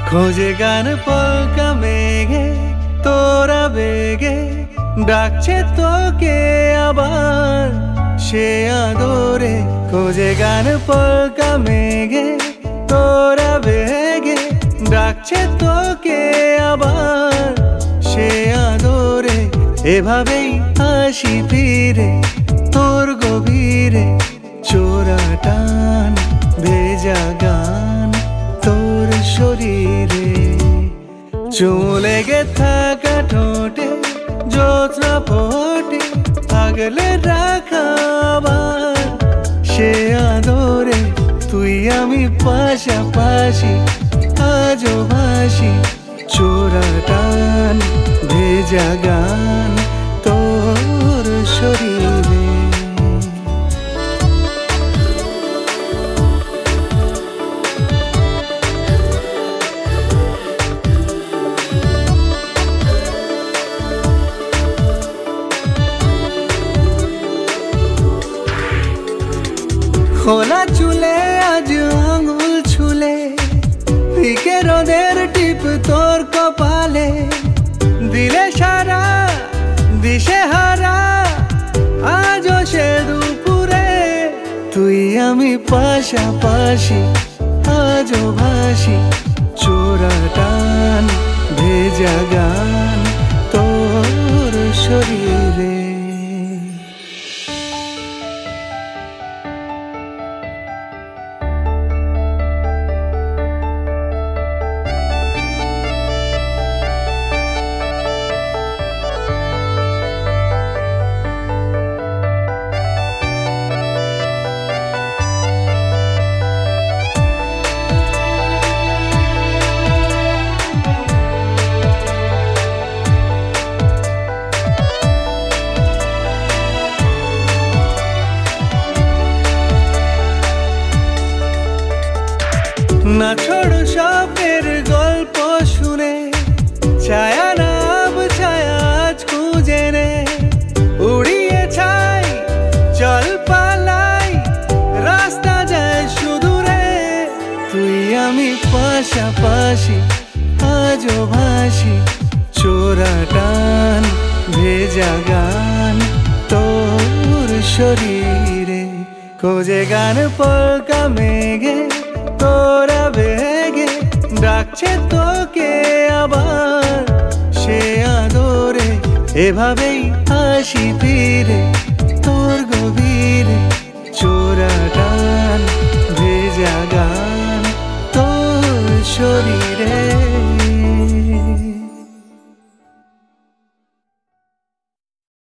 খোঁজে গান পলকা মেঘে তোরা বেগে ডাকছে তোকে আবার সে আদরে। খোঁজে গান পলকা মেঘে তোরা বেগে ডাকছে তোকে আবার সে আদরে। এভাবেই হাসি ফিরে তোর গভীরে চোরা টান ভেজা গান তোর শরীরে। চলে গে থাকা ঠোঁটে জ্যোৎস্না ফোটে আগলে রাখাবার সে আদরে। তুই আমি পাশাপাশি আজও ভাসি চোরা টান ভেজা গান তোর শরীরে। খোলা চুলে আজ আঙুল ছুলে ফিকে রোদের টিপ তোর কপালে দিলে সারা দিশে হারা আজও সে দুপুরে। তুই আমি পাশাপাশি আজও ভাসি চোরা টান ভেজা গান তোর শরীরে। না ছোড়ো স্বপ্নের গল্প শুনে ছায়া নাম ছায়া আজ খুঁজে নে। উড়িয়ে ছাই চল পালাই রাস্তা যায় সুদূরে। তুই আমি পাশাপাশি আজও ভাসি চোরা টান ভেজা গান তোর শরীরে। খোঁজে গান পলকা মেঘে তোরা বেগে ডাকছে তোকে আবার সে আদরে। এভাবেই হাসি ফিরে তোর গভীরে চোরা